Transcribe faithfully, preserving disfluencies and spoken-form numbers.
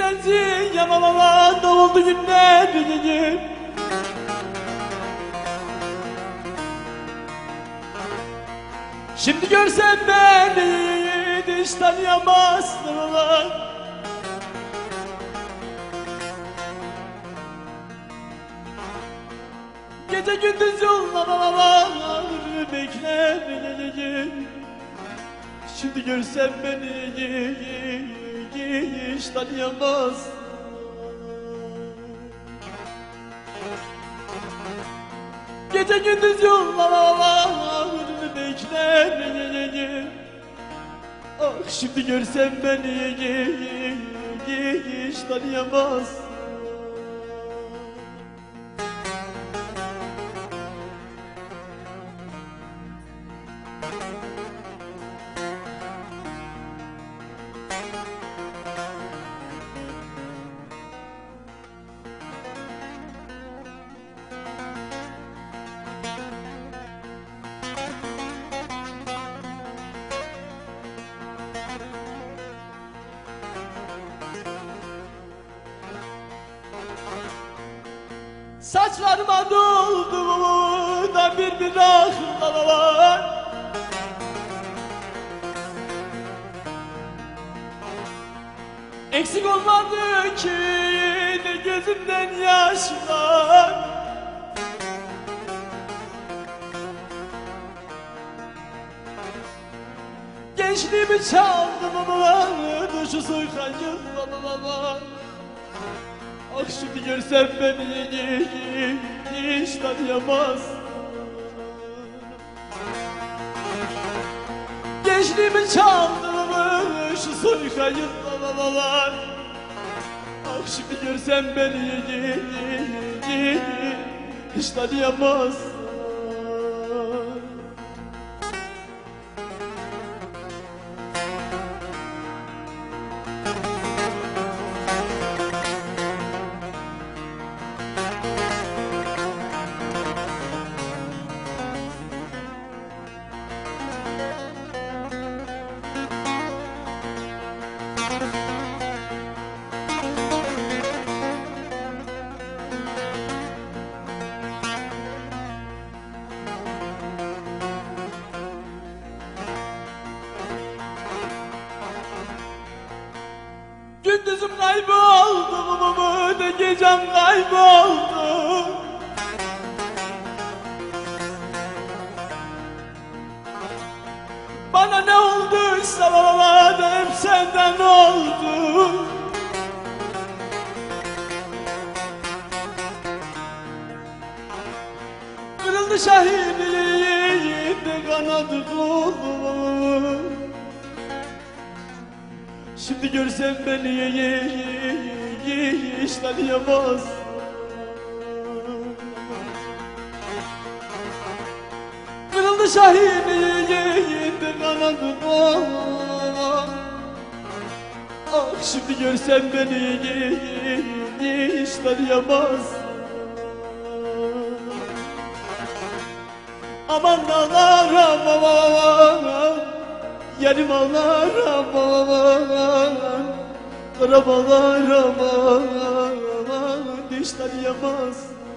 benzin yanalala doldu günler gün. Şimdi görsen beni hiç tanıyamazsın ulan. Gece gündüz yollar bekler. Şimdi görsen beni hiç tanıyamazsın. Gece gündüz yollar bekler. Ah şimdi görsen beni hiç tanıyamazsın. Saçlarıma doldu da bir bir aklılar. Eksik olmadı ki de gözümden yaşlar. Gençliğimi çaldım ama dışı soykan yıllar. Ah şimdi görsen beni hiç tanıyamaz. Gençliğimi çalmış soykan yıllar. Ah şimdi görsen beni hiç tanıyamaz. Gündüzüm kayboldu, da gecem kayboldu. Bana ne olduysa da hep senden oldu. Kırıldı şahidim de kanadı kolum. Şimdi görsen beni hiç tanıyamaz. Kırıldı şahidim de kanadı kolum. Ah şimdi görsen beni hiç tanıyamaz. Aman dağlar aman, yerim ağlar aman, karabalar aman, hiç tanıyamaz.